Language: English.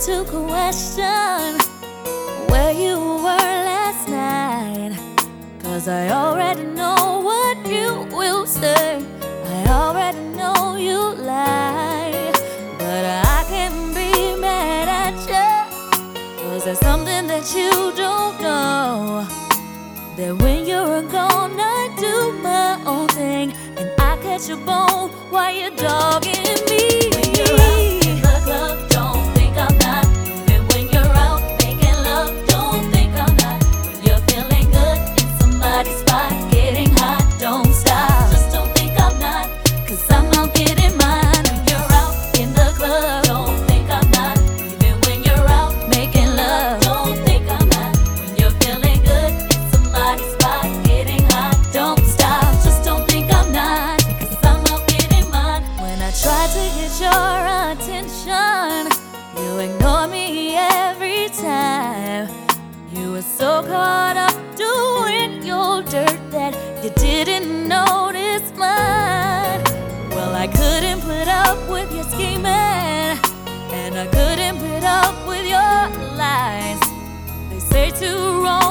to question where you were last night, 'cause I already know what you will say. I already know you lie, but I can't be mad at you, 'cause there's something that you don't know, that when you're gone I do my own thing, and I catch a bone while you're dogging me. When you're out in the club, don't think I'm not. Even when you're out making love, don't think I'm not. When you're feeling good in somebody's spot, getting hot, don't stop. Just don't think I'm not, 'cause I'm out getting mine. When you're out in the club, don't think I'm not. Even when you're out making love, don't think I'm not. When you're feeling good in somebody's spot, getting hot, don't stop. Just don't think I'm not, 'cause I'm out getting mine. When I try to get your attention, you ignore me every time. You were so caught up doing your dirt that you didn't notice mine. Well, I couldn't put up with your scheming, and I couldn't put up with your lies. They say two wrongs